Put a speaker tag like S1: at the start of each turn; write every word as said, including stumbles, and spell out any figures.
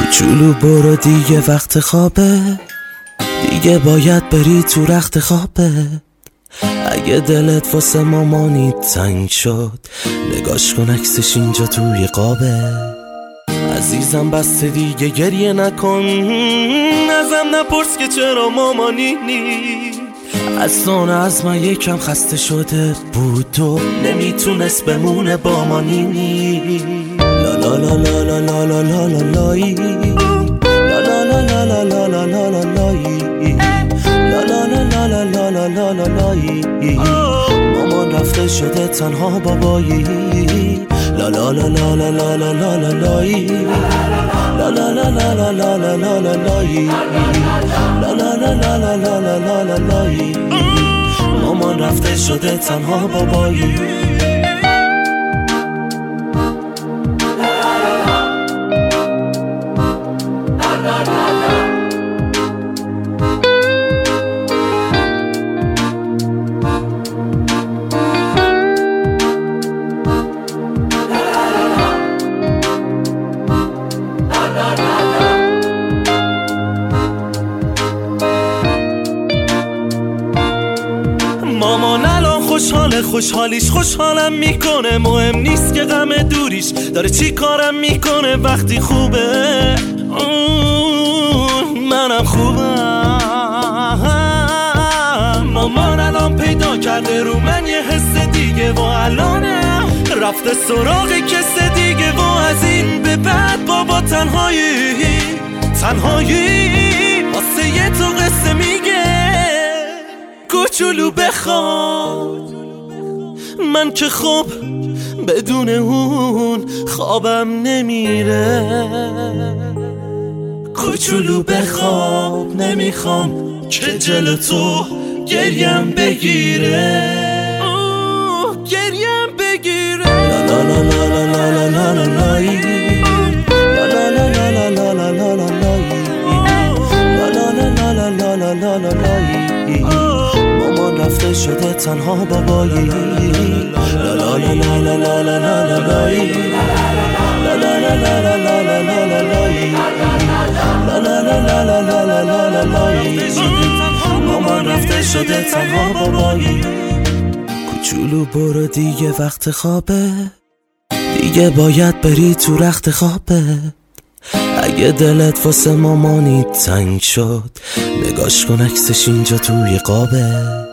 S1: کوچولو برو دیگه وقت خوابه، دیگه باید بری تو رخت خوابه. اگه دلت واسه مامانی تنگ شد، نگاش کن عکسش اینجا توی قابه. عزیزم بس دیگه گریه نکن، ازم نپرس که چرا مامانی نی. از آن از من یکم خسته شده بود و نمیتونست بمونه با ما نی. لا لا لا لا لا لا لا لا لا لای لا لا لا لا لا لا لا لا لا لای لا لا لا لا لا لا لا لا لا لای. مامان رفته شده تنها بابایی. لا لا لا لا لا لا لا لا لا لای لا لا لا لا لا لا لا لا لا لای لا لا لا لا لا لا لا لا لا لای. مامان رفته شده تنها بابایی. مامان الان خوشحاله، خوشحالیش خوشحالم میکنه. مهم نیست که غم دوریش داره چی کارم میکنه. وقتی خوبه منم خوبم. مامان الان پیدا کرده رو من یه حس دیگه و الانه رفته سراغ کس دیگه و از این به بعد بابا تنهایی تنهایی واسه یه تو قصه میگه. کوچولو بخواب، من که خب بدون اون خوابم نمیره. کوچولو بخواب، نمیخوام که جلو تو گریم بگیره گریم بگیره. لا لا لا لا لا لا لا لا لای لا لا لا لا لا لا لا لا لا لای لا لا لا لا لا لا لا لا لای. مامان رفته شده تنها بابایی. لا لا لا لا لا لا لا لا لا لای لا لا لا لا لا لا لا لا لا لای لا لا لا لا لا لا لا لا لا لای. مامان رفته شده تنها بابایی. کوچولو برو دیگه وقت خوابه، دیگه باید بری تو رخت خوابه. اگه دلت واسه مامانی تنگ شد، نگاش کن عکسش اینجا توی قابه.